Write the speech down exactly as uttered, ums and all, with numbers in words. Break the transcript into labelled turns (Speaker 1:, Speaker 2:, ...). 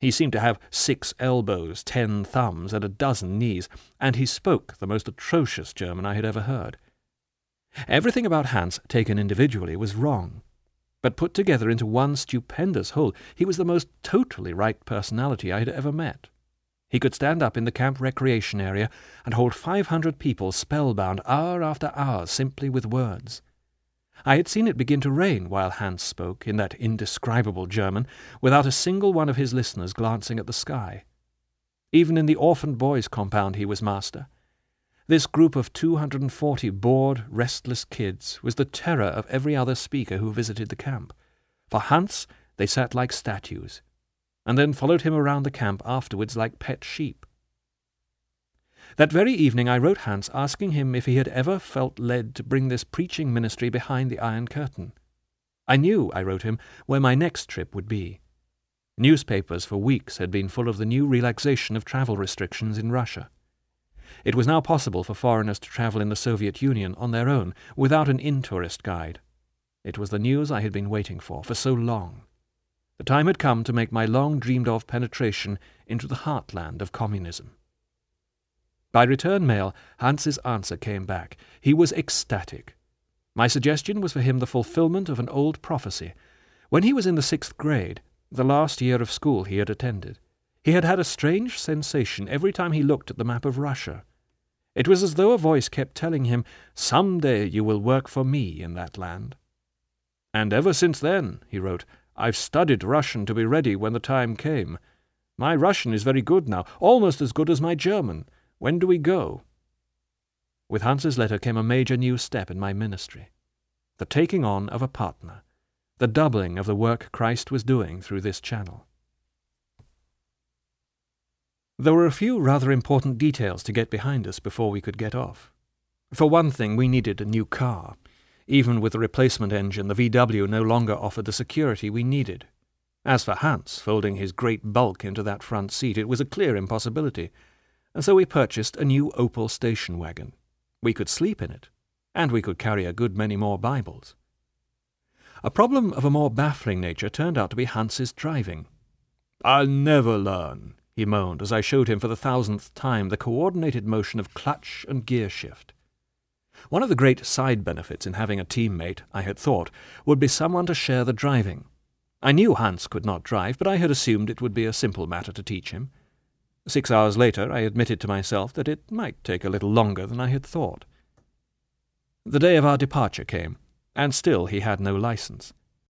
Speaker 1: He seemed to have six elbows, ten thumbs, and a dozen knees, and he spoke the most atrocious German I had ever heard. Everything about Hans, taken individually, was wrong, but put together into one stupendous whole, he was the most totally right personality I had ever met. He could stand up in the camp recreation area and hold five hundred people spellbound hour after hour simply with words. I had seen it begin to rain while Hans spoke in that indescribable German, without a single one of his listeners glancing at the sky. Even in the orphaned boys' compound he was master. This group of two hundred and forty bored, restless kids was the terror of every other speaker who visited the camp. For Hans they sat like statues, and then followed him around the camp afterwards like pet sheep. That very evening I wrote Hans asking him if he had ever felt led to bring this preaching ministry behind the Iron Curtain. I knew, I wrote him, where my next trip would be. Newspapers for weeks had been full of the new relaxation of travel restrictions in Russia. It was now possible for foreigners to travel in the Soviet Union on their own, without an in-tourist guide. It was the news I had been waiting for, for so long. The time had come to make my long-dreamed-of penetration into the heartland of communism. By return mail, Hans's answer came back. He was ecstatic. My suggestion was for him the fulfillment of an old prophecy. When he was in the sixth grade, the last year of school he had attended, he had had a strange sensation every time he looked at the map of Russia. It was as though a voice kept telling him, "Some day you will work for me in that land." "And ever since then," he wrote, "I've studied Russian to be ready when the time came. My Russian is very good now, almost as good as my German. When do we go?" With Hans's letter came a major new step in my ministry, the taking on of a partner, the doubling of the work Christ was doing through this channel. There were a few rather important details to get behind us before we could get off. For one thing, we needed a new car. Even with the replacement engine, the V W no longer offered the security we needed. As for Hans, folding his great bulk into that front seat, it was a clear impossibility, and so we purchased a new Opel station wagon. We could sleep in it, and we could carry a good many more Bibles. A problem of a more baffling nature turned out to be Hans's driving. "I'll never learn," he moaned as I showed him for the thousandth time the coordinated motion of clutch and gear shift. One of the great side benefits in having a teammate, I had thought, would be someone to share the driving. I knew Hans could not drive, but I had assumed it would be a simple matter to teach him. Six hours later I admitted to myself that it might take a little longer than I had thought. The day of our departure came, and still he had no license.